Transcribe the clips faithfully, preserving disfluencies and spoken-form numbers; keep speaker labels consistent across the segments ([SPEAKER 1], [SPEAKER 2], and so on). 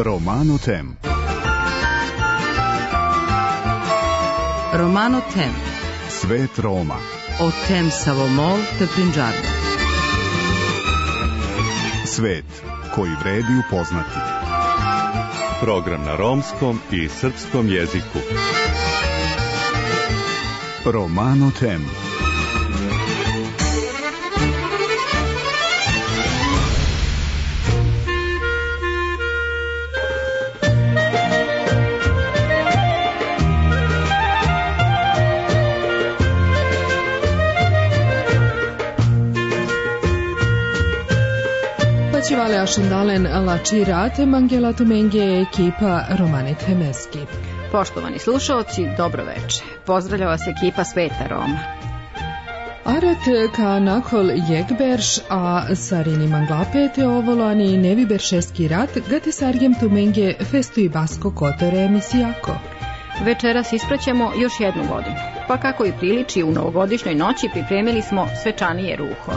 [SPEAKER 1] Romano Tem.
[SPEAKER 2] Romano Tem.
[SPEAKER 1] Svet Roma.
[SPEAKER 2] O Tem Savomol te Prinđarno.
[SPEAKER 1] Svet koji vredi upoznati.
[SPEAKER 3] Program na romskom i srpskom jeziku.
[SPEAKER 1] Romano Tem.
[SPEAKER 4] Vale ašundalen lači rate Mangela Tumenge ekipa Romane Temeski.
[SPEAKER 5] Poštovani slušalci, dobro veče. Pozdravlja vas ekipa Sveta Roma.
[SPEAKER 4] Arat ka nakol jegberš, a sarini manglapete ovolani nevi beršeski rat, gati sarjem Tumenge festu i basko kotore emisijako.
[SPEAKER 5] Večeras ispraćamo još jednu godinu, pa kako i priliči u novogodišnjoj noći pripremili smo svečanije ruho.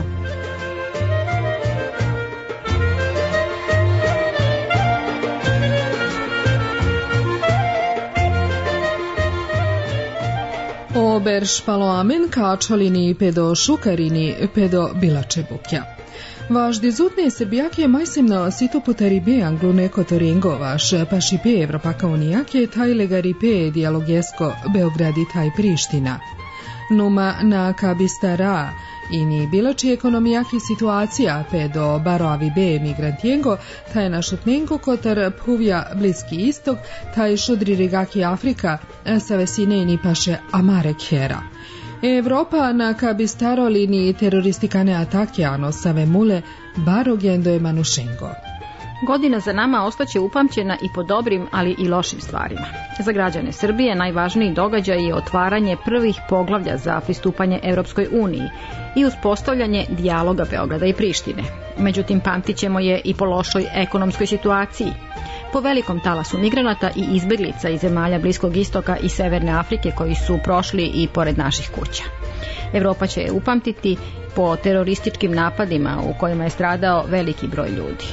[SPEAKER 4] Ober špaloamen kačalini pedo šukarini pedo bilačebukja. Važdi zutne srbijake majsimno sito putaribe anglu neko torengo vaš pašipe Evropaka unijake taj legaripe dialogesko Beogradi taj Priština. Numa na kabistara ini bilači ekonomijaki situacija pedo baroavi be migrantijengo, taj našotnengo kotar puvja Bliski istok, taj šodri rigaki Afrika, sa vesine ini paše Amare Kera. Evropa na kabistaro liniji teroristikane atake ano save mule barogendo je manušengo.
[SPEAKER 5] Godina za nama ostaće upamćena i po dobrim, ali i lošim stvarima. Za građane Srbije najvažniji događaj je otvaranje prvih poglavlja za pristupanje Europskoj uniji i uspostavljanje dijaloga Beograda i Prištine. Međutim, pamtit ćemo je i po lošoj ekonomskoj situaciji. Po velikom talasu migranata i izbeglica iz zemalja Bliskog istoka i Severne Afrike koji su prošli i pored naših kuća. Evropa će je upamtiti po terorističkim napadima u kojima je stradao veliki broj ljudi.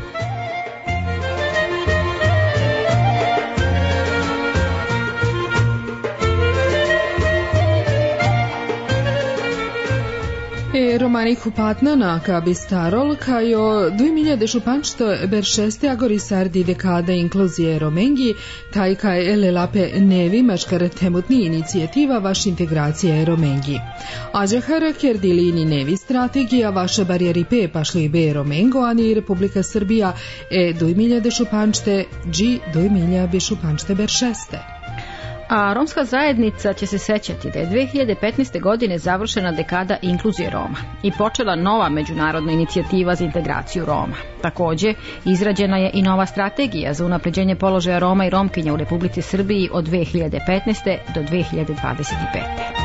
[SPEAKER 4] E romaniku patnana ka bistarol kajo dvi milijade šupančto beršeste agori sardi dekada inkluzije romengi, taj kaj elelape nevi maškar temutni inicijativa vaš integracija romengi. Ađahara kerdilini nevi strategija vaša barijeri pe pašli be romengo, ani Republika Srbija e dvi milijade šupančte dži dvi milijade šupančte beršeste.
[SPEAKER 5] A romska zajednica će se sećati da je dve hiljade petnaeste. godine završena dekada inkluzije Roma i počela nova međunarodna inicijativa za integraciju Roma. Takođe, izrađena je i nova strategija za unapređenje položaja Roma i Romkinja u Republici Srbiji od dve hiljade petnaeste. do dve hiljade dvadeset pete.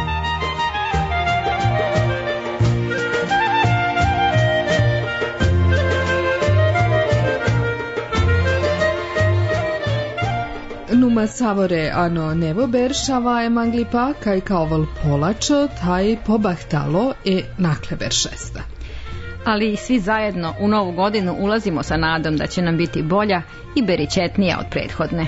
[SPEAKER 4] Numa savore ano nevo beršava je manglipa kaj kaoval polačo taj pobahtalo e nakle beršesta.
[SPEAKER 5] Ali svi zajedno u novu godinu ulazimo sa nadom da će nam biti bolja i beričetnija od prethodne.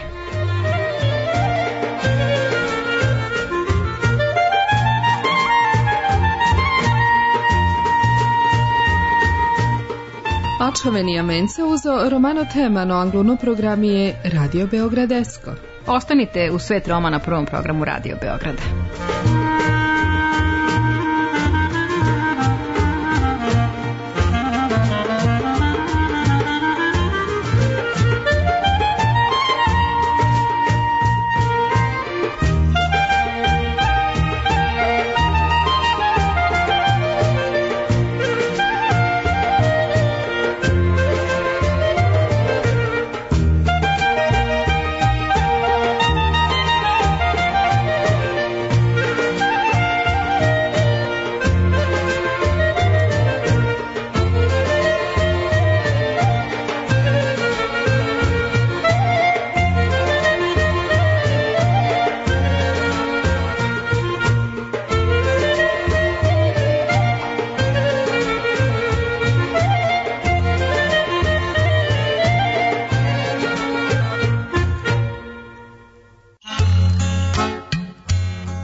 [SPEAKER 4] Ačhovenija mensa uzo Romano Temano angluno programi je Radio Beogradesko.
[SPEAKER 5] Ostanite u Svet Roma na prvom programu Radio Beograda.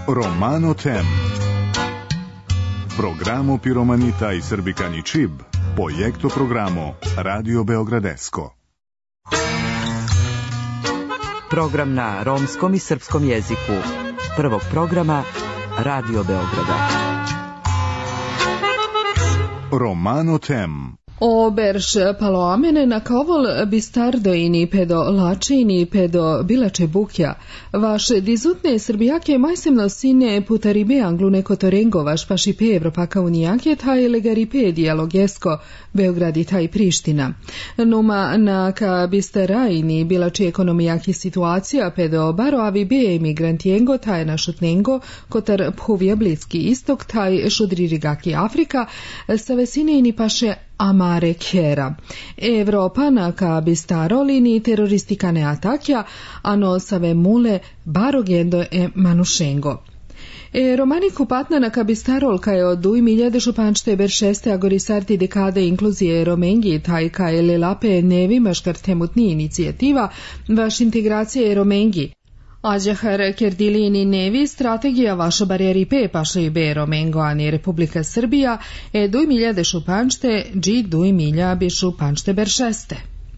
[SPEAKER 1] Romano Tem. Programo Piromanita i Srbikani Čib, projekto programo Radio Beogradesko.
[SPEAKER 2] Program na romskom i srpskom jeziku. Prvog programa Radio Beograda.
[SPEAKER 1] Romano Tem.
[SPEAKER 4] Oberš paloamene na kavol bistardoini pedo lačini pedo bilače bukja. Vaš dizutne srbijake majsemno sine putaribe anglune kotorengo vaš pašipe Evropaka unijake taj legaripe dijalogesko Beograd i taj Priština. Numa na ka bistarajini bilače ekonomijaki situacija pedo baro avi be emigrantijengo taj našutnengo kotar phuvija Bliski istok taj šudririgaki Afrika sa vesinejni paše Amare Kjera. Evropa na ka bistarolini teroristikane atakja, ano save mule barogendo e manušengo. E romani kupatna na kabistarol ka je od duj miljade šupančte ber šeste agorisarti dekade inkluzije romengi taj ka je lelape nevi maškartemutni inicijativa vaš integracije romengi. Ađahar Kerdilini nevi strategija vaša barjeri pe paša i be romengo ani Republika Srbija e duj miljade šupančte dži duj milja bi šupančte ber šeste.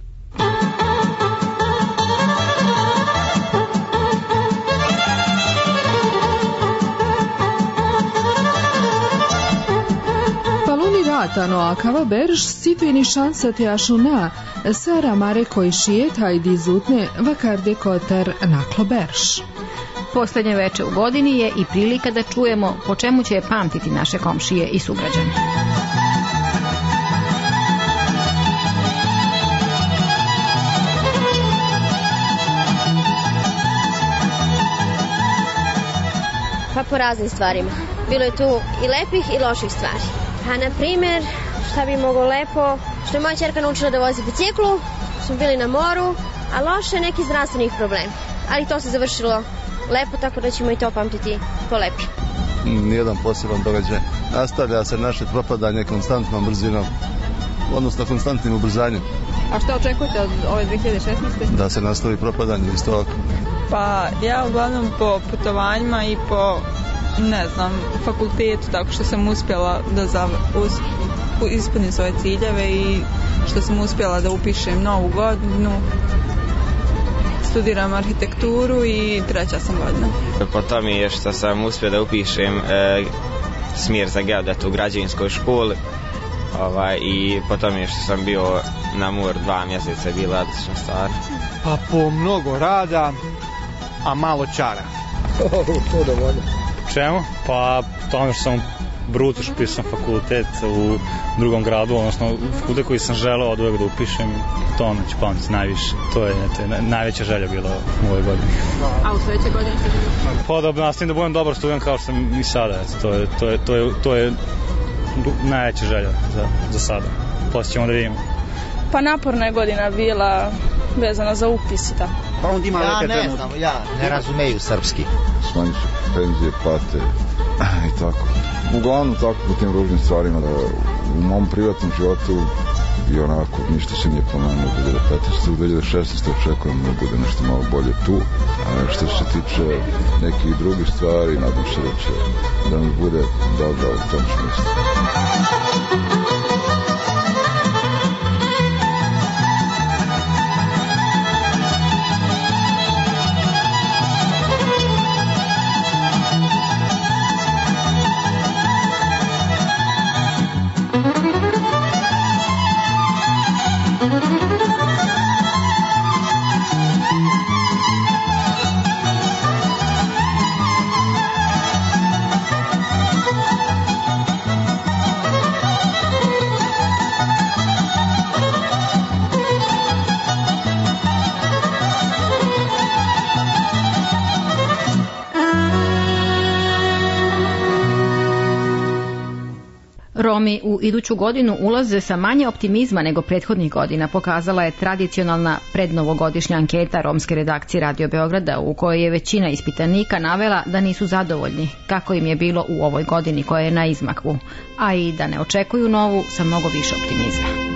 [SPEAKER 4] Ano akava berž situini šansa te ašuna sara mare koji šije taj dizutne vakarde kotar naklo berž.
[SPEAKER 5] Poslednje veče u godini je i prilika da čujemo po čemu će pamtiti naše komšije i sugrađane.
[SPEAKER 6] Pa po raznim stvarima. Bilo je tu i lepih i loših stvari. A na primjer, šta bi moglo lepo, što je moja ćerka naučila da vozi biciklu, smo bili na moru, a loše neki zdravstvenih problema. Ali to se završilo lepo, tako da ćemo i to pamtiti po lepi.
[SPEAKER 7] Nijedan poseban događaj. Nastavlja se naše propadanje konstantnom brzinom, odnosno konstantnim ubrzanjem.
[SPEAKER 5] A što očekujete od ove dve hiljade šesnaeste?
[SPEAKER 7] Da se nastavi propadanje iz toga.
[SPEAKER 8] Pa ja uglavnom po putovanjima i po ne znam, fakultetu, tako što sam uspjela da zav... uz... ispunim svoje ciljeve i što sam uspjela da upišem novu godinu, studiram arhitekturu i treća sam godina.
[SPEAKER 9] Po tome je što sam uspio da upišem e, smjer za geodet u građevinskoj školi ovaj, i po tome je što sam bio na moru dva mjeseca, je bila odlična stvar.
[SPEAKER 10] Pa po mnogo rada, a malo čara.
[SPEAKER 7] To da volje.
[SPEAKER 11] Čemu? Pa tome što sam bruto što pisam fakultet u drugom gradu, odnosno fakultet koji sam želeo od uvek da upišem, to me ću pamtiti najviše. To je, to je najveća želja bila u ovoj godini.
[SPEAKER 5] A u sledećoj godini što želite?
[SPEAKER 11] Pa da nastavim da budem dobar student kao što sam i sada. To je, to je, to je, to je najveća želja za, za sada. Posle ćemo da vidimo.
[SPEAKER 8] Pa naporna je godina bila vezana za upis i tako.
[SPEAKER 10] Pa onda ima
[SPEAKER 12] ja
[SPEAKER 10] neke
[SPEAKER 12] ne znam, ja ne razumeju srpski.
[SPEAKER 7] Smanji su penzije, plate i tako. Uglavnom tako po tim ružnim stvarima da u mom privatnom životu i onako ništa se nije promenilo u dve hiljade petnaeste. U dve hiljade šesnaeste očekujem da bude nešto malo bolje tu. A što se tiče nekih drugih stvari, nadam se da će da mi bude dobro u tom smislu.
[SPEAKER 5] Romi u iduću godinu ulaze sa manje optimizma nego prethodnih godina, pokazala je tradicionalna prednovogodišnja anketa romske redakcije Radio Beograda, u kojoj je većina ispitanika navela da nisu zadovoljni kako im je bilo u ovoj godini koja je na izmaku, a i da ne očekuju novu sa mnogo više optimizma.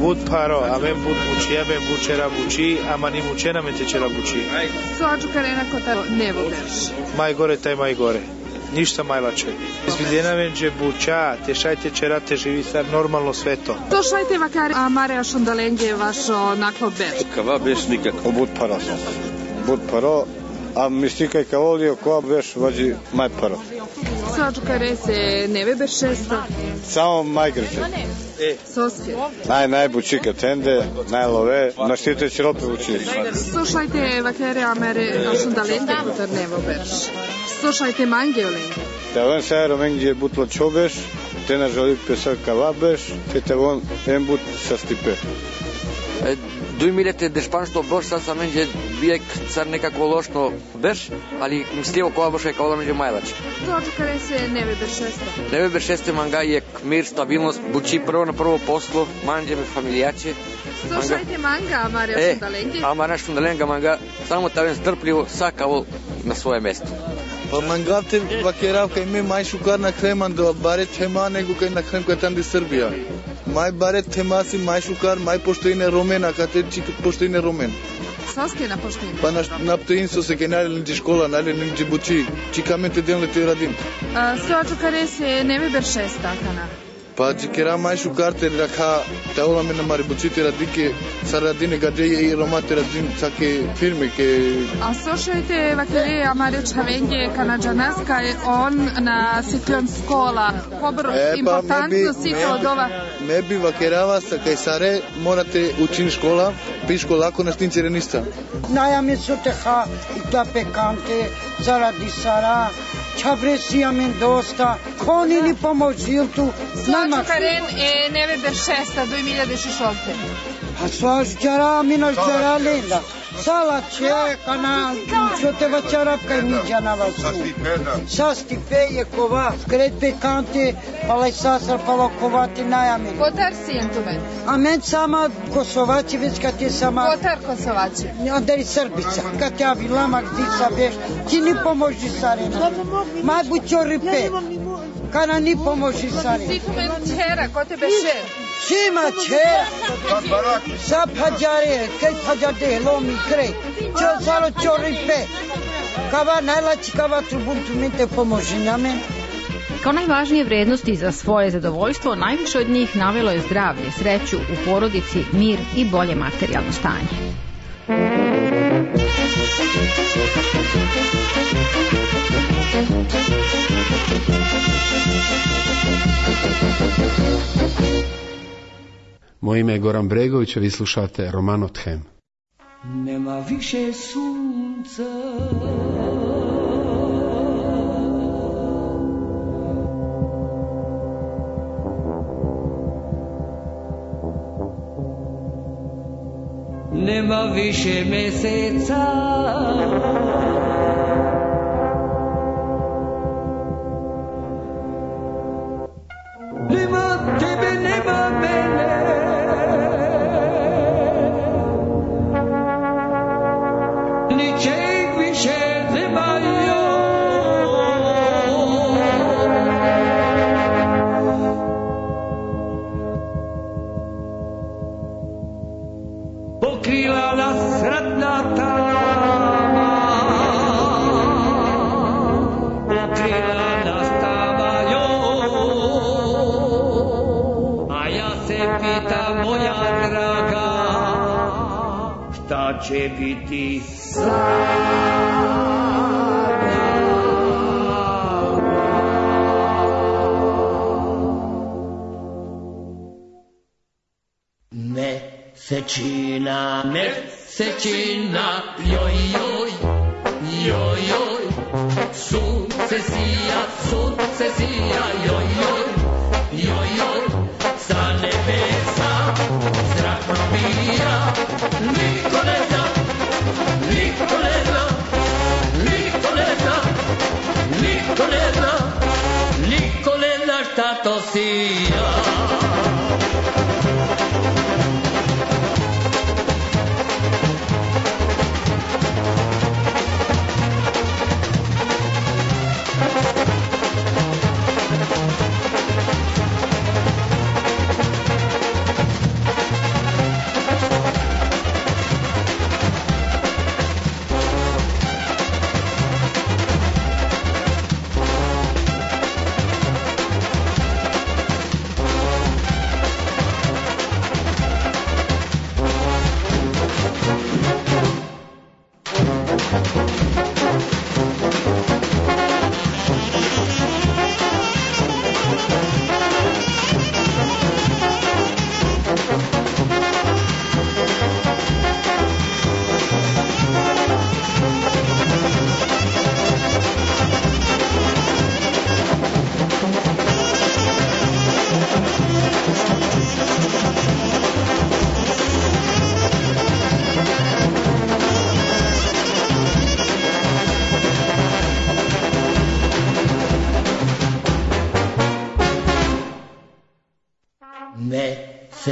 [SPEAKER 13] بود پارا امن بود موچی امن بود چرا بوچی امانی موچه نمیته چرا بوچی
[SPEAKER 4] Sođu karena kota ne vogeš.
[SPEAKER 13] Maj gore taj maj gore. Ništa maj lače. Izvidjena venđe buča, te šajte čera te živi sad normalno sve to.
[SPEAKER 4] To šajte vakar, a mare ašondalenge vašo naklo beš.
[SPEAKER 14] Kava beš nikak. Obud para sam. Bud para, a mistika kavolio koja beš vađi maj para.
[SPEAKER 4] Sođu kare se ne vebe šesta.
[SPEAKER 14] Samo maj grđe.
[SPEAKER 4] Soske.
[SPEAKER 14] Naj, najbučika tende, najlove, naštite čirope uči.
[SPEAKER 4] Slušajte vakere, a mare ašondalenge kutar ne vobeš. Slušajte mange olenge.
[SPEAKER 14] Te on se aeromengje butlo čobeš, te na želit pesar kavabeš, te te on en but sa stipe.
[SPEAKER 15] Дујмилете дешпаншто бош са са менџе биек цар некако лошно беш, али мислио која бош е каола менџе мајлач.
[SPEAKER 4] Тоа каде се не ве бешесте.
[SPEAKER 15] Не ве бешесте манга е мир, стабилност, бучи прво на прво посло, манџе ме фамилијаче.
[SPEAKER 4] Слушајте манга, Марија
[SPEAKER 15] е,
[SPEAKER 4] Шундаленге.
[SPEAKER 15] А Марија Шундаленга манга само тавен стрпливо сакаво на свое место.
[SPEAKER 16] Па мангате вакерав кај ме мај шукар на креман до баре тема него кај на крем кај там ди Србија. Мај баре тема си мај шукар мај поштоине ромена кате чик поштоине ромен.
[SPEAKER 4] Соске на поштоине.
[SPEAKER 16] Па на на птоинсо се кај најлен школа, најлен ди бучи. Чикаменте ден лете радим.
[SPEAKER 4] А соачу каре се не ве бершеста кана.
[SPEAKER 16] Па чикера мај шукар те рака таола ме на мари бучите радике сарадине гаде и ромате радим цаке фирме ке.
[SPEAKER 4] А слушајте вакеле Амарио Чавенге канаджанаска е он на сиклен школа. Хобро импортантно сикла од ова.
[SPEAKER 16] Ме би вакерава са кај саре морате учини школа, пишко лако на стинцере ниста.
[SPEAKER 17] Најаме со теха и та пеканте заради сара. Чабресија мен доста, кони ни помоžил tu.
[SPEAKER 4] Sođu Karen e neve beršesta do две тысячи шесте.
[SPEAKER 17] A sođu đara minos đara lenda. Sala čeka na čo te vačarapka i niđa na vas. Sa stipeje kova, kred pekante, palaj sasar palokovati najamen.
[SPEAKER 4] Kotar si jentumen?
[SPEAKER 17] A men sama Kosovači, već kad je sama...
[SPEAKER 4] Kotar Kosovači?
[SPEAKER 17] Onda i Srbica. Kad ja vilamak ti sa beš, ti ni pomoži sarena. Maj bućo ripe. Kana ni pomoži sarena.
[SPEAKER 4] Si tu men čera, ko te beše?
[SPEAKER 17] Sima čera. Sa pađare, kaj pađade, lomi krej. Čo salo čo ripe. Kava najlači, kava trubuntu mi te pomoži na men.
[SPEAKER 5] Kao najvažnije vrednosti za svoje zadovoljstvo, najviše od njih navelo je zdravlje, sreću u porodici, mir i bolje materijalno stanje.
[SPEAKER 18] Moje ime je Goran Bregović, a vi slušate Roman Othem.
[SPEAKER 19] Nema više sunca, nema više meseca, nema tebe, nema mene, ničeg više nema joj. Pokrila nas ratna tama, pokrila nas tama joj. A ja se pitam, moja draga, šta će biti sada? Mesečina, mesečina, joj, joj, joj, joj, sunce sija, sunce sija, joj, joj, joj, joj, sa nebesa zrak probija, niko ne zna, niko ne zna, niko ne zna, niko ne zna, niko ne zna šta to sija.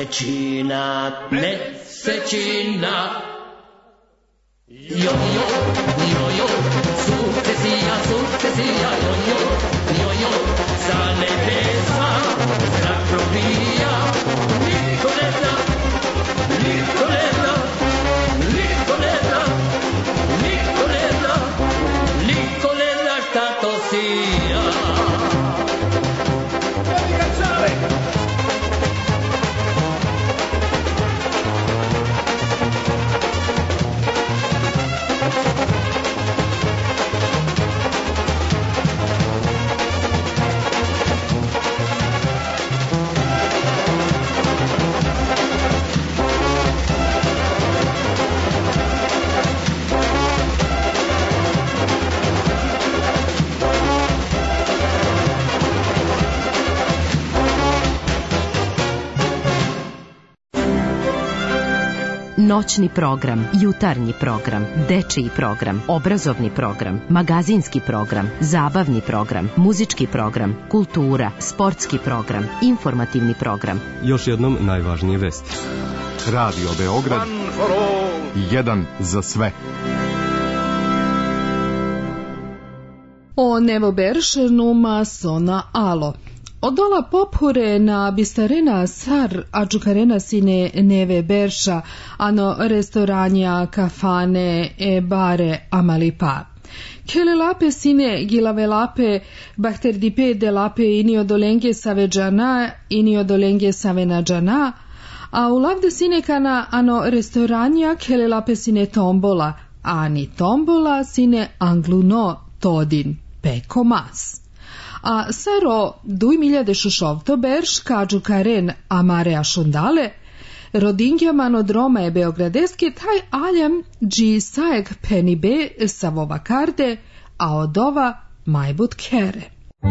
[SPEAKER 19] Mesečina, mesečina, jo-jo, jo-jo, sukcesija, sukcesija, jo-jo, jo-jo, sa nebesa zrak probija. Niko ne zna, niko ne zna, niko ne zna, niko ne zna, niko ne zna šta to sija.
[SPEAKER 20] Noćni program, jutarnji program, dečiji program, obrazovni program, magazinski program, zabavni program, muzički program, kultura, sportski program, informativni program.
[SPEAKER 21] Još jednom najvažnije vesti.
[SPEAKER 1] Radio Beograd, jedan za sve.
[SPEAKER 4] O nevo berš numa sona alo. Odola pophure na bistarena sar ađukarena sine neve berša, ano restoranja, kafane, e bare amalipa. Kele lape sine gilave lape, bahterdipe de lape inio dolenge save džana, inio dolenge save na džana, a u lavde sine kana ano restoranja kele lape sine tombola, ani tombola sine angluno todin, peko mas. A saro duj miljade šušovto berš kažu karen amare ašundale, rodingja manodroma je beogradeski taj aljem dži saeg penibe savova karde, a odova majbut kere.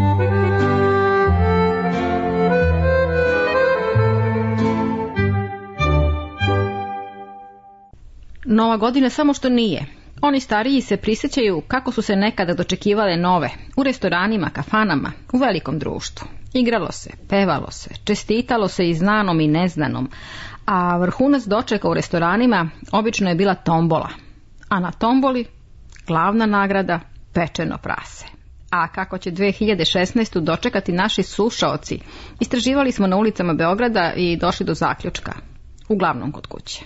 [SPEAKER 5] Nova godina samo što nije. Oni stariji se prisjećaju kako su se nekada dočekivale nove, u restoranima, kafanama, u velikom društvu. Igralo se, pevalo se, čestitalo se i znanom i neznanom, a vrhunac dočeka u restoranima obično je bila tombola. A na tomboli glavna nagrada pečeno prase. A kako će dve hiljade šesnaeste. dočekati naši slušaoci, istraživali smo na ulicama Beograda i došli do zaključka. Uglavnom kod kuće.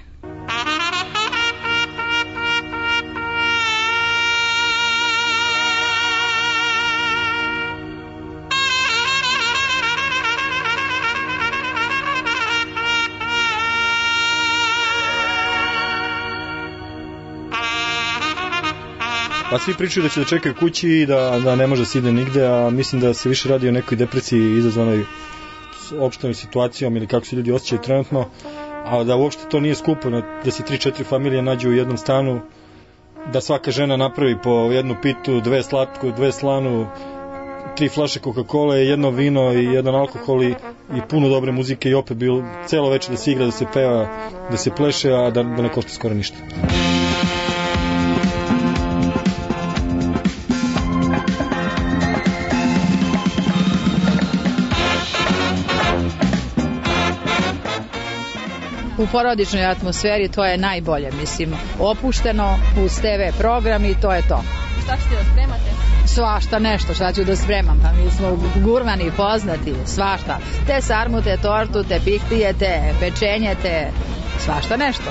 [SPEAKER 22] Pa svi pričaju da će da čekaju kući i da, da ne može da se ide nigde, a mislim da se više radi o nekoj depresiji izazvanoj opštenom situacijom ili kako se ljudi osjećaju trenutno, a da uopšte to nije skupo, da se tri četiri familije nađu u jednom stanu, da svaka žena napravi po jednu pitu, dve slatku, dve slanu, tri flaše Coca-Cola, jedno vino i jedan alkohol i, i puno dobre muzike i opet bilo celo večer da se igra, da se peva, da se pleše, a da, da ne košta skoro ništa.
[SPEAKER 23] U porodičnoj atmosferi to je najbolje, mislim, opušteno uz te ve program i to je to.
[SPEAKER 5] Šta ćete da spremate?
[SPEAKER 23] Svašta nešto, šta ću da spremam, pa mi smo gurmani poznati, svašta. Te sarmute, tortu, te pihtije, te pečenje, te svašta nešto.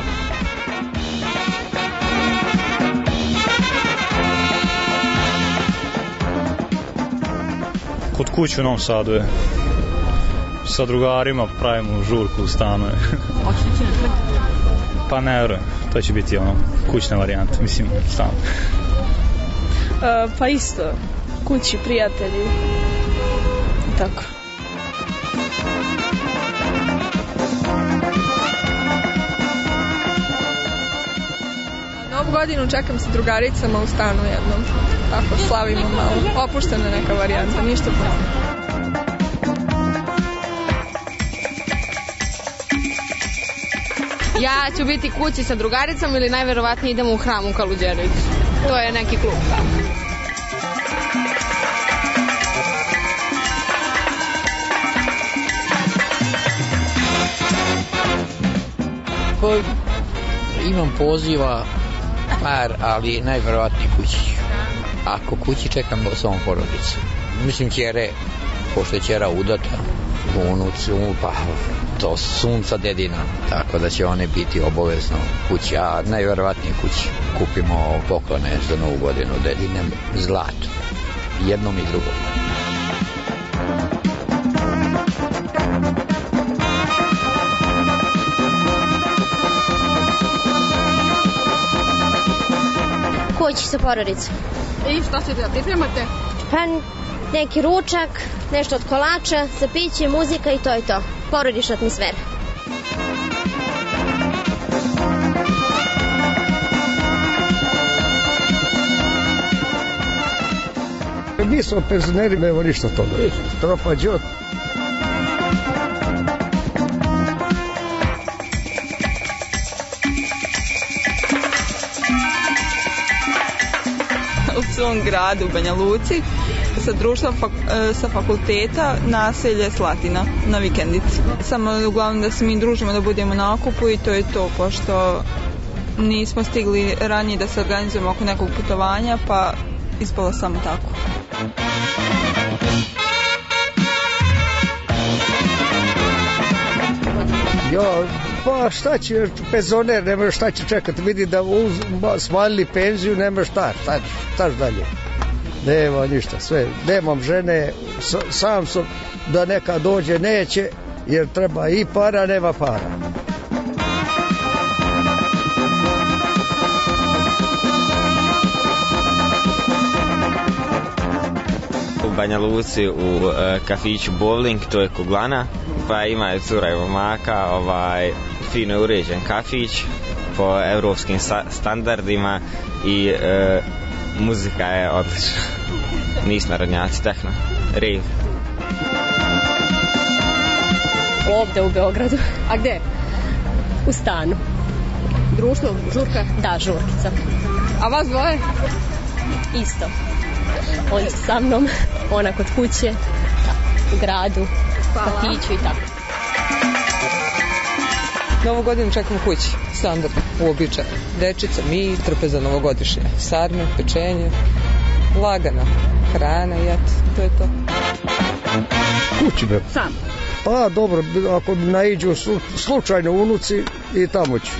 [SPEAKER 11] Kod kuće u Novom Sadu je. Sa drugarima pravimo žurku u stanu.
[SPEAKER 5] Hoćete će na trg?
[SPEAKER 11] Pa ne vjerujem, to će biti ono kućna varijanta, mislim, stan.
[SPEAKER 24] Uh, pa isto, kući, prijatelji, tako. Novu godinu čekam sa drugaricama u stanu jednom, tako slavimo malo, opuštena neka varijanta, ništa puno.
[SPEAKER 25] Ja ću biti kući sa drugaricom ili najverovatnije idemo u hram u Kaluđeroviću. To je neki klub.
[SPEAKER 2] Pa, imam poziva par, ali najverovatnije kući. Ako kući čekam svom porodicu. Mislim ćere, pošto je ćera udata, unucu, pa to sunca dedina, tako da će one biti obavezno kući, a najverovatnije kući. Kupimo poklone za novu godinu dedinem zlato, jednom i drugom.
[SPEAKER 3] Kući sa porodicom.
[SPEAKER 25] I šta ćete da pripremate?
[SPEAKER 3] Pa neki ručak, nešto od kolača, za piće, muzika i to je to. Porodična atmosfera.
[SPEAKER 6] Mi smo penzioneri, nema ništa toga. Tropa džot.
[SPEAKER 8] U svom gradu, u Banja Luci, sa društvom fak, sa fakulteta naselje Slatina na vikendici. Samo uglavnom da se mi družimo, da budemo na okupu i to je to, pošto nismo stigli ranije da se organizujemo oko nekog putovanja, pa ispalo samo tako.
[SPEAKER 6] Jo, pa šta će, penzioner, nema šta će čekati, vidi da uz, smanjili penziju, nema šta, šta, štaš dalje. Nema ništa, sve, nemam žene, sam sam, da neka dođe neće, jer treba i para, nema para.
[SPEAKER 9] U Banja Luci u uh, kafiću Bowling, to je Kuglana, pa ima cura i momaka, ovaj, fino je uređen kafić po evropskim standardima i uh, muzika je odlična. Nismo narodnjaci, tehno, rave.
[SPEAKER 26] Ovde u Beogradu.
[SPEAKER 25] A gde?
[SPEAKER 26] U stanu.
[SPEAKER 25] Društvo, žurka?
[SPEAKER 26] Da, žurkica.
[SPEAKER 25] A vas dvoje?
[SPEAKER 26] Isto. On sa mnom, ona kod kuće, u gradu, kafiću i tako.
[SPEAKER 8] Novu godinu čekamo kući, standard, uobičajen. Dečica, mi, trpeza novogodišnje, sarme, pečenje, lagana hrana i eto, to je to.
[SPEAKER 6] Kući be.
[SPEAKER 25] Sam?
[SPEAKER 6] Pa dobro, ako naiđu slučajno unuci i tamo ću.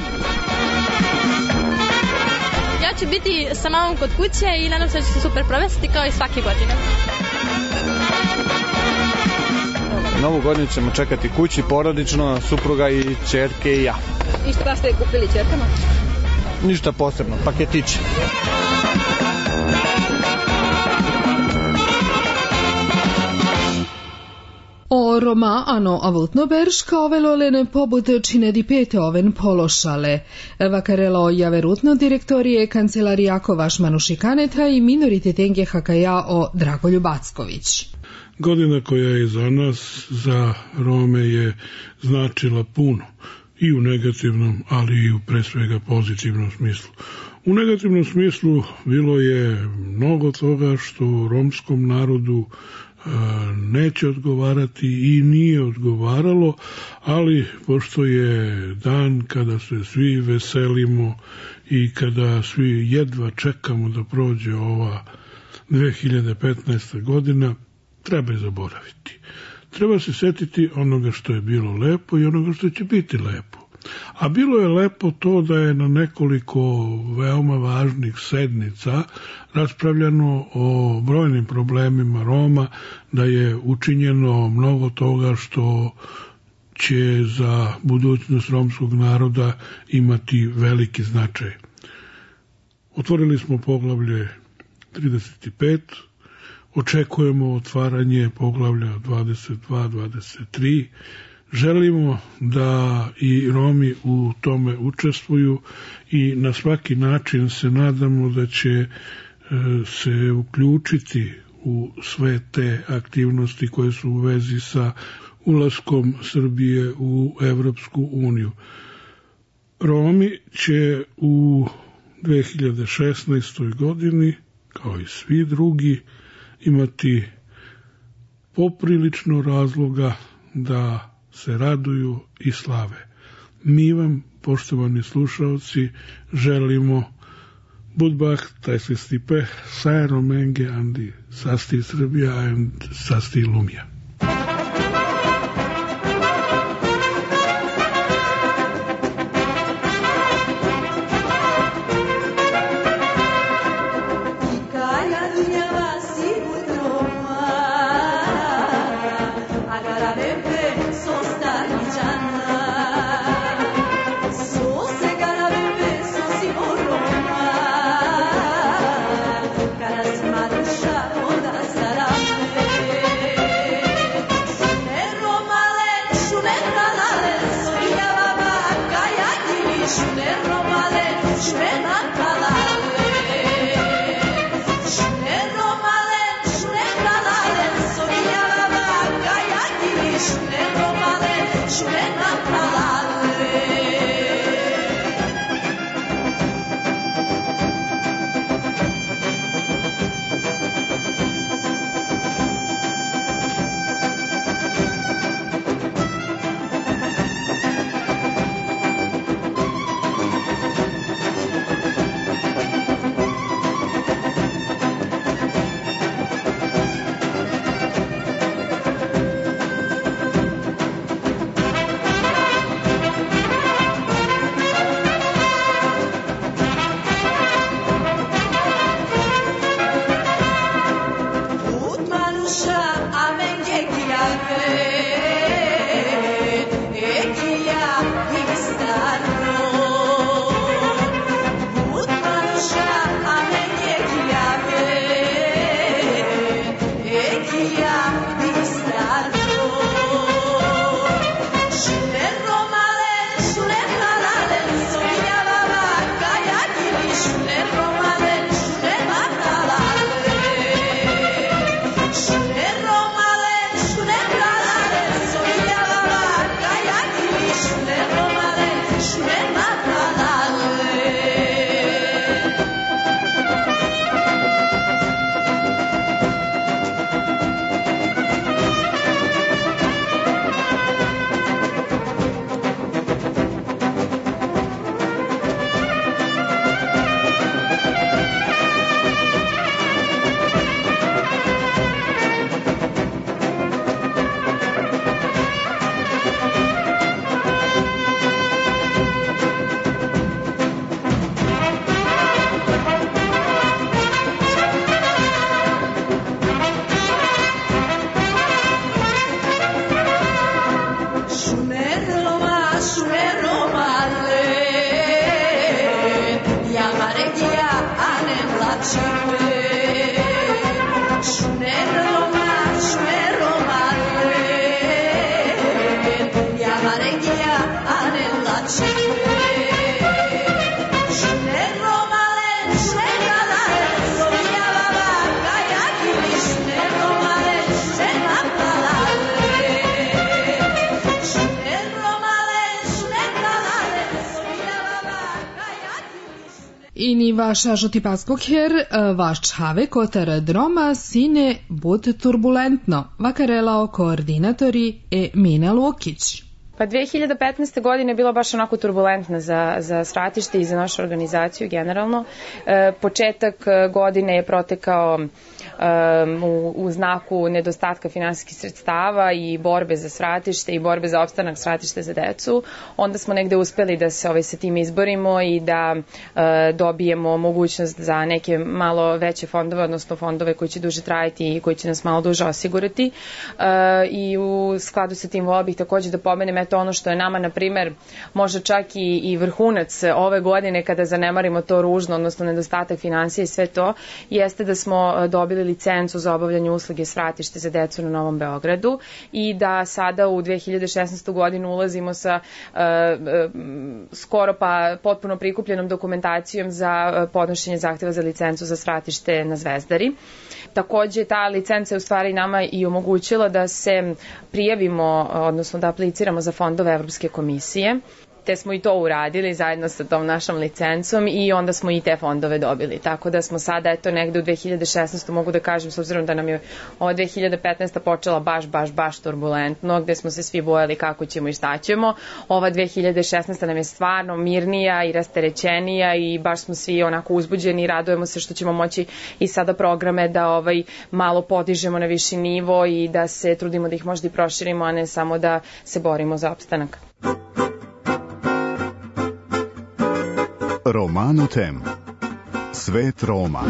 [SPEAKER 26] Ja ću biti sa mamom kod kuće i nadam se da ću se super provesti kao i svake godine.
[SPEAKER 22] Novu godinu ćemo čekati kući, porodično, supruga i ćerke i ja.
[SPEAKER 25] I šta ste kupili ćerkama?
[SPEAKER 22] Ništa posebno, paketići.
[SPEAKER 4] O Roma ano avultno berška ovelolene pobud čine di pete oven pološale. Vakarelo javerutno direktorije kancelarijako Vašmanušikaneta i minoriteten H K A o Dragolju Backović.
[SPEAKER 27] Godina koja je za nas, za Rome, je značila puno. I u negativnom, ali i u pre svega pozitivnom smislu. U negativnom smislu bilo je mnogo toga što romskom narodu neće odgovarati i nije odgovaralo, ali pošto je dan kada se svi veselimo i kada svi jedva čekamo da prođe ova dve hiljade petnaesta godina, treba je zaboraviti. Treba se setiti onoga što je bilo lepo i onoga što će biti lepo. A bilo je lepo to da je na nekoliko veoma važnih sednica raspravljano o brojnim problemima Roma, da je učinjeno mnogo toga što će za budućnost romskog naroda imati veliki značaj. Otvorili smo poglavlje trideset pet, očekujemo otvaranje poglavlja dvadeset dva dvadeset tri, želimo da i Romi u tome učestvuju i na svaki način se nadamo da će se uključiti u sve te aktivnosti koje su u vezi sa ulaskom Srbije u Evropsku uniju. Romi će u dve hiljade šesnaestoj godini, kao i svi drugi, imati poprilično razloga da se raduju i slave. Mi vam poštovani slušalci, želimo Budbach, Tajsli Stipe, Sajro Menge, Andi Sasti Srbija and Sasti Lumija.
[SPEAKER 4] Ini vaša žutipaskokher, vaš čave kotar droma sine bud turbulentno, vakarelao koordinatori e Mina Lukić.
[SPEAKER 7] Pa dve hiljade petnaeste. godine je bila baš onako turbulentna za, za Svratište i za našu organizaciju generalno. E, početak godine je protekao um, u, u znaku nedostatka finansijskih sredstava i borbe za Svratište i borbe za opstanak Svratište za decu. Onda smo negde uspeli da se ovaj, sa tim izborimo i da e, dobijemo mogućnost za neke malo veće fondove, odnosno fondove koji će duže trajati i koji će nas malo duže osigurati. E, I u skladu sa tim volila bih takođe da pomenem eto ono što je nama, na primer, možda čak i, i vrhunac ove godine kada zanemarimo to ružno, odnosno nedostatak finansija i sve to, jeste da smo dobili licencu za obavljanje usluge Svratište za decu na Novom Beogradu i da sada u dve hiljade šesnaestu. godinu ulazimo sa uh, uh, skoro pa potpuno prikupljenom dokumentacijom za podnošenje zahteva za licencu za Svratište na Zvezdari. Takođe, ta licenca je u stvari nama i omogućila da se prijavimo, odnosno da apliciramo za fondove Evropske komisije. te smo i to uradili zajedno sa tom našom licencom i onda smo i te fondove dobili. Tako da smo sada, eto, negde u dve hiljade šesnaestoj mogu da kažem, s obzirom da nam je ova dve hiljade petnaesta počela baš, baš, baš turbulentno, gde smo se svi bojali kako ćemo i šta ćemo. Ova dve hiljade šesnaesta nam je stvarno mirnija i rasterećenija i baš smo svi onako uzbuđeni i radujemo se što ćemo moći i sada programe da ovaj malo podižemo na viši nivo i da se trudimo da ih možda i proširimo, a ne samo da se borimo za opstanak.
[SPEAKER 1] Romano Tem. Svet Roma.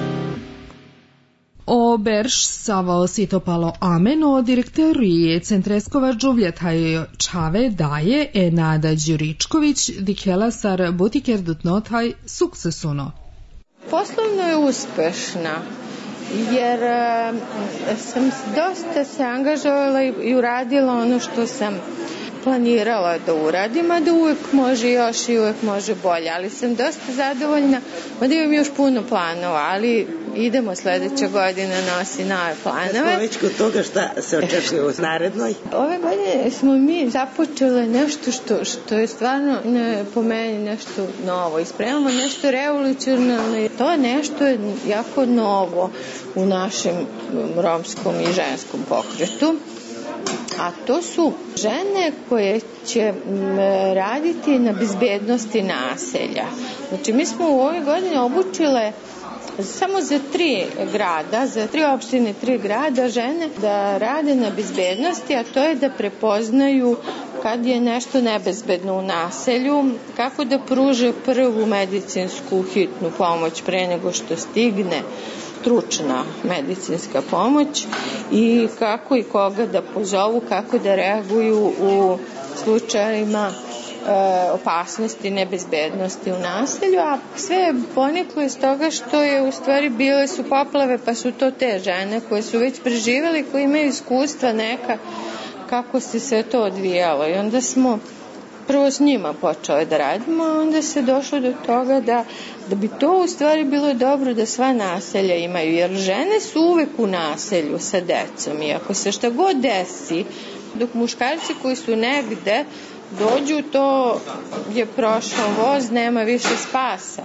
[SPEAKER 4] O berš savo sitopalo ameno direktori Centreskova džuvljetaj čave daje e Nada Đuričković dikela sar butiker dutnotaj sukcesuno.
[SPEAKER 10] Poslovno je uspešna, jer uh, sam dosta se angažovala i, i uradila ono što sam planirala da uradim, a da uvek može još i uvek može bolje, ali sam dosta zadovoljna, onda imam još puno planova, ali idemo sledeća godina, nosi nove planove.
[SPEAKER 12] Smo već kod toga šta se očekuje u narednoj?
[SPEAKER 10] Ove godine smo mi započele nešto što, što je stvarno ne, po meni nešto novo. Ispremamo nešto revolucionarno. To nešto je jako novo u našem romskom i ženskom pokretu. A to su žene koje će raditi na bezbednosti naselja. Znači, mi smo u ovoj godini obučile samo za tri grada, za tri opštine, tri grada žene da rade na bezbednosti, a to je da prepoznaju kad je nešto nebezbedno u naselju, kako da pruže prvu medicinsku hitnu pomoć pre nego što stigne stručna medicinska pomoć i kako i koga da pozovu, kako da reaguju u slučajima e, opasnosti, nebezbednosti u naselju, a sve je poniklo iz toga što je u stvari bile su poplave, pa su to te žene koje su već preživjeli, koje imaju iskustva neka kako se sve to odvijalo i onda smo prvo s njima počele da radimo, a onda se došlo do toga da, da bi to u stvari bilo dobro da sva naselja imaju, jer žene su uvek u naselju sa decom i ako se šta god desi, dok muškarci koji su negde dođu, to je prošao voz, nema više spasa.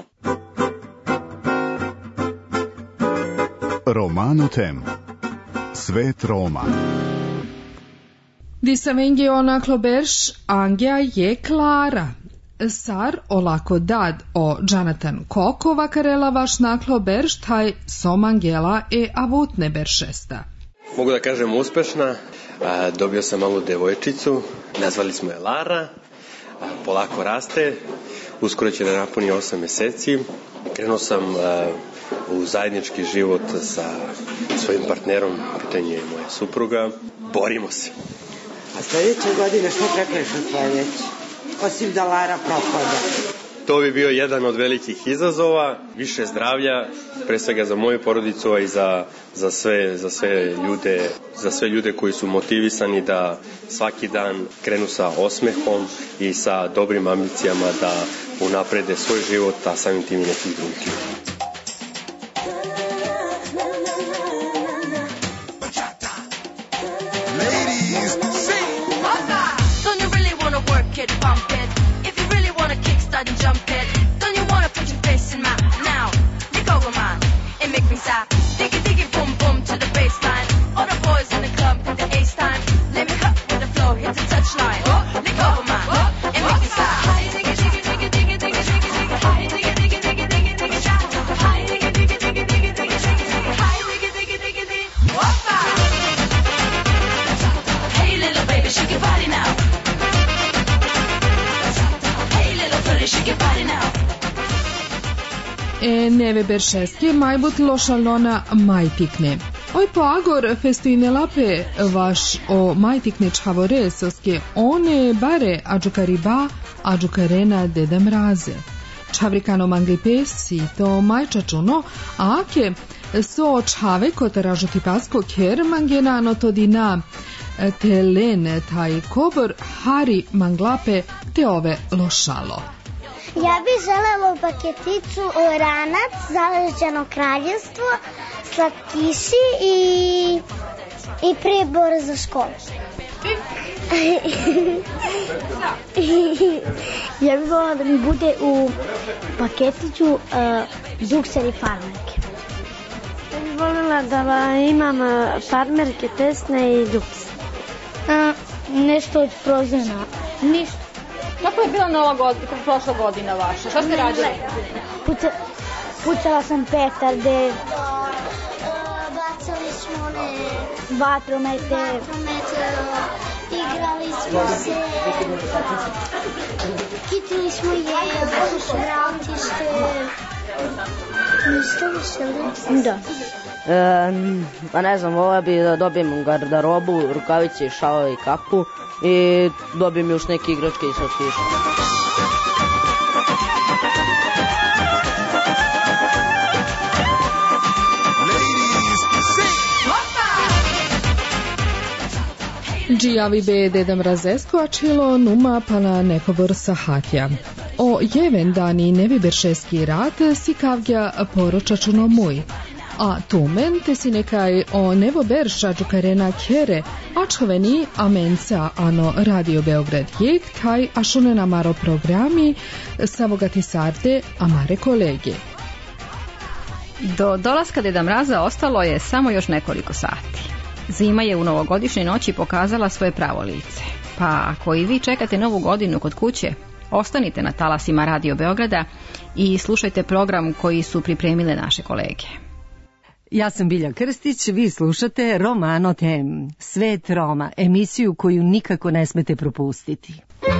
[SPEAKER 1] Romano Tem. Svet Roma.
[SPEAKER 4] Disavengi onaklo berš angja je klara. Sar olako dad o Jonathan Koko vakarela vaš naklo berš taj somangela e avutne beršesta.
[SPEAKER 13] Mogu da kažem uspešna. Dobio sam malu devojčicu, nazvali smo je Lara, polako raste, uskoro će da napuni osam meseci. Krenuo sam u zajednički život sa svojim partnerom, pitanje je moja supruga. Borimo se.
[SPEAKER 12] A sledeće godine što čekaš od sledeće? Osim da Lara propada.
[SPEAKER 13] To bi bio jedan od velikih izazova, više zdravlja, pre svega za moju porodicu, a i za, za, sve, za, sve ljude, za sve ljude koji su motivisani da svaki dan krenu sa osmehom i sa dobrim ambicijama da unaprede svoj život, a samim tim i nekih drugih ljudi.
[SPEAKER 4] Neve beršeske majbut lošalnona majtikne. Oj po agor festuine lape vaš o majtikne čhavore soske one bare ađukariba ađukarena deda mraze. Čavrikano manglipesi to majčačuno, a ake so čave kotaražu tipasko ker mangenano todina telen taj kobor hari manglape te ove lošalo.
[SPEAKER 14] Ja bih želela paketicu oranac, zaleđeno kraljevstvo, slatkiši i, i pribor za školu. Ja bih volila da mi bude u paketiću uh, zukseri farmerke.
[SPEAKER 15] Ja bih volila da imam farmerke, tesne i duks.
[SPEAKER 14] Uh, nešto od Frozena. Ništa.
[SPEAKER 5] Kako je bila nova godina, prošla godina vaša? Šta ste radili?
[SPEAKER 14] Puca, pucala sam petarde.
[SPEAKER 15] Bacali smo one...
[SPEAKER 14] Vatromete.
[SPEAKER 15] Vatromete, igrali smo se. Kitili smo jelo, svratište. Ništa više,
[SPEAKER 14] da?
[SPEAKER 16] E, pa ne znam, volio bi da dobijem garderobu, rukavice, šalove i kapu i dobijem još neke igračke i slatkiše.
[SPEAKER 4] Džijavi be dedam razeskoačilo numa pana nekobor sahatja. O jeven dani nevi beršeski rat si kavgja poročačuno muj. A tumen te si nekaj o nevo berša džukarena kere, ačhoveni amenca ano Radio Beograd jek, taj ašunena maro programi savogati sarde amare kolege.
[SPEAKER 5] Do dolaska Deda Mraza ostalo je samo još nekoliko sati. Zima je u novogodišnjoj noći pokazala svoje pravo lice. Pa ako i vi čekate novu godinu kod kuće, ostanite na talasima Radio Beograda i slušajte program koji su pripremile naše kolege.
[SPEAKER 17] Ja sam Bilja Krstić, vi slušate Romano Tem, Svet Roma, emisiju koju nikako ne smete propustiti.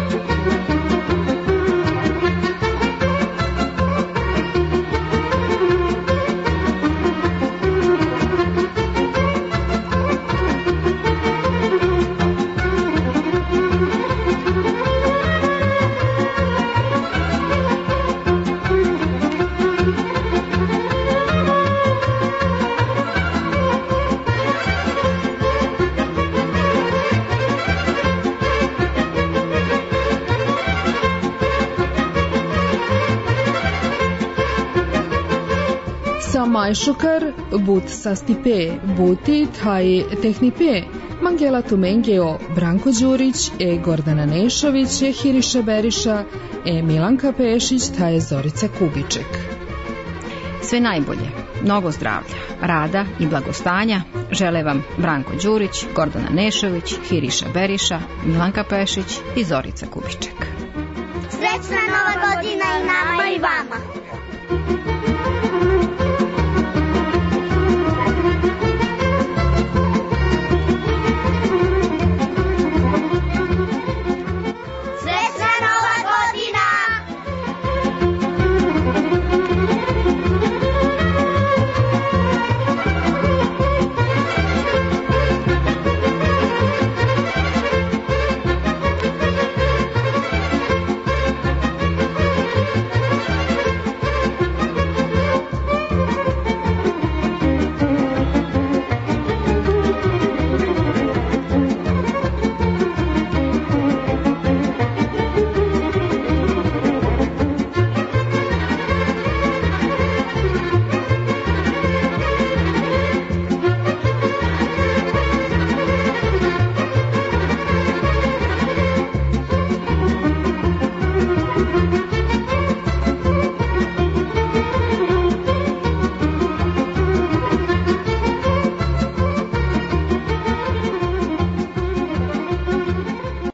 [SPEAKER 4] Majšukar, but sastipe, buti, taj tehnipe, Mangela Tumengeo, Branko Đurić, e Gordana Nešović, e Hiriša Beriša, e Milanka Pešić, taj Zorica Kubiček.
[SPEAKER 5] Sve najbolje, mnogo zdravlja, rada i blagostanja žele vam Branko Đurić, Gordana Nešović, Hiriša Beriša, Milanka Pešić i Zorica Kubiček.
[SPEAKER 14] Srećna Nova godina!